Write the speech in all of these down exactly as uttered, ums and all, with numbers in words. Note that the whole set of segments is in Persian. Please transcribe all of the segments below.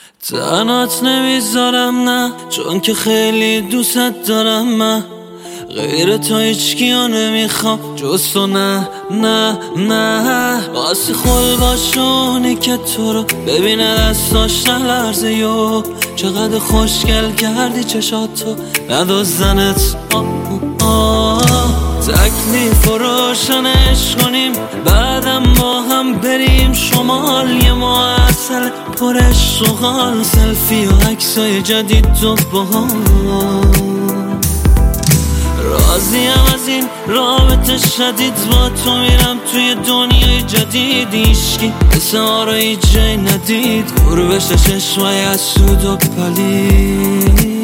تنات نمیذارم نه، چون که خیلی دوست دارم من. غیر تو هیچکیو نمیخوام جز تو، نه نه نه. واسه خل باشونی که تو رو ببینه دستاش نلرزه یو. چقدر خوشگل کردی چشاتو ندازدنت. آه آه تکلیف و روشنش کنیم، بعدم با هم بریم شمال. یه معسل پرش سوغال، سلفی و عکسای جدید تو با هم. راضیم از این رابطه شدید، با تو میرم توی دنیای جدید. ایشکی مثل ما رو هیچ جای ندید، قربش چشمای اسود و پلید.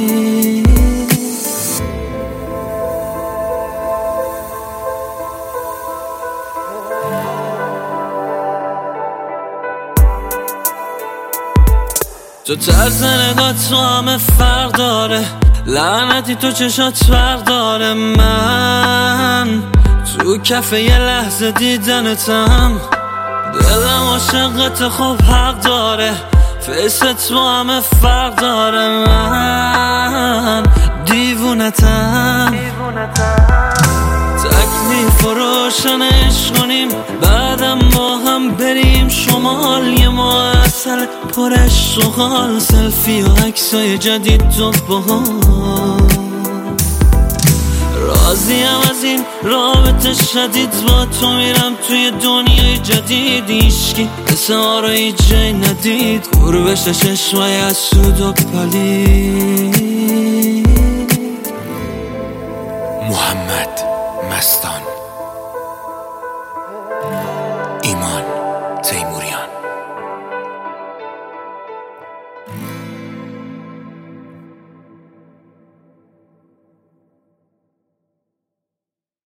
تو طرز نگاه تو همه فرق داره، لعنتی تو چشات فرق داره. من تو کفه یه لحظه دیدنتم، دلم عاشقت خوب حق داره. فیست با همه فرق داره، من دیوونتم. تکلیف و روشنش کنیم، بعدم با هم بریم شمال. یه معسل پرش سوغال، سلفی و عکسای جدید تو با هم. راضیم از این رابطه شدید، با تو میرم توی دنیای جدید. ایشکی مثل ما رو هیچ جای ندید، قربش چشمای اسود و پلید. محمد مستان.